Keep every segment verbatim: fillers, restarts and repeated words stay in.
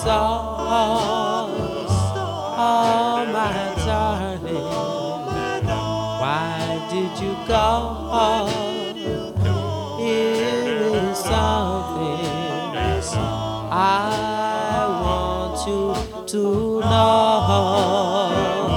sauce, oh my darling, why did you go? Here is something I want you to know.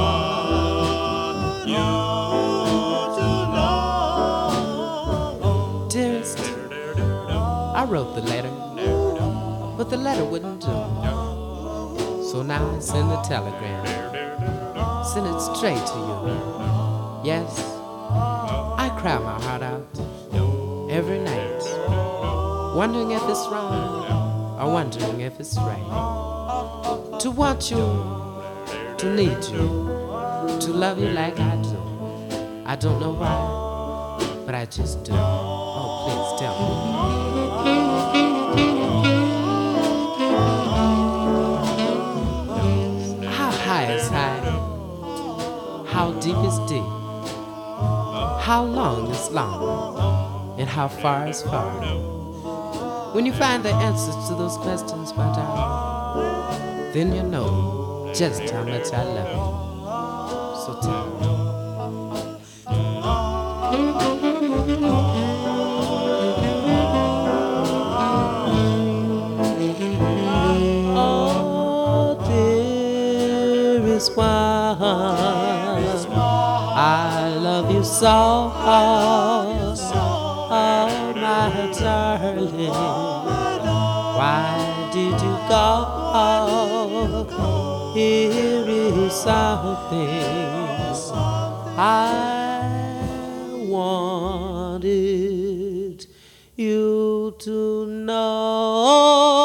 Dearest, I wrote the letter, but the letter wouldn't do. So now I send a telegram, send it straight to you. Yes, I cry my heart out every night, wondering if it's wrong or wondering if it's right. To want you, to need you, to love you like I do. I don't know why, but I just do. Oh, please tell me. How high is high? How deep is deep? How long is long? And how far is far? When you find the answers to those questions, my darling, then you know just how much I love you. So tell me. Oh, dearest one, I love you so, oh my darling, why did you go? Here is something I wanted you to know.